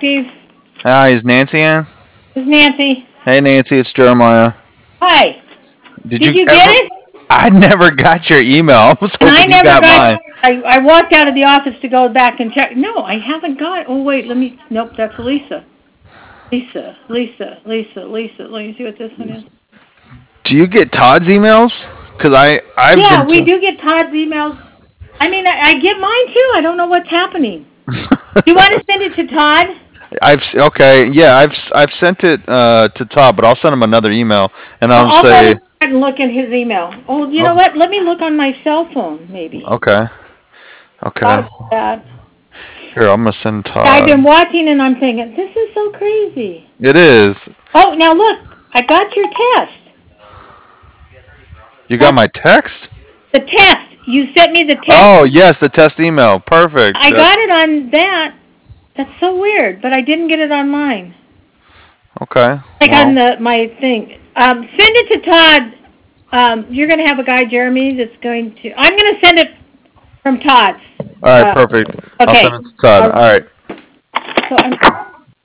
Steve. Hi, is Nancy in? This is Nancy. Hey, Nancy, it's Jeremiah. Hi. Did Did you you get ever? it? I never got your email. I was And I hoping you never got got. mine. I walked out of the office to go back and check. No, I haven't got. Oh wait, let me. Nope, that's Lisa. Lisa. Let me see what this one is. Do you get Todd's emails? Cause I've Yeah, been. we do get Todd's emails. I mean, I get mine too. I don't know what's happening. Do you want to send it to Todd? Okay, yeah, I've sent it to Todd, but I'll send him another email and I'll I'll go to say, Todd and look in his email. Oh, you know oh, what? Let me look on my cell phone, maybe. okay, Thought okay. about that. Here, I'm gonna send I've Todd. been watching and I'm thinking, this is so crazy. It is. Oh, now look, I got your test. You got That's my text? the test. You sent me the test. Oh, yes, the test email. Perfect. I got it on that. That's so weird, but I didn't get it on mine. Okay. Like on Well, my thing. Send it to Todd. You're going to have a guy, Jeremy, that's going to. I'm going to send it from Todd's. all right, perfect. I'll Okay. send it to Todd. All right. So I'm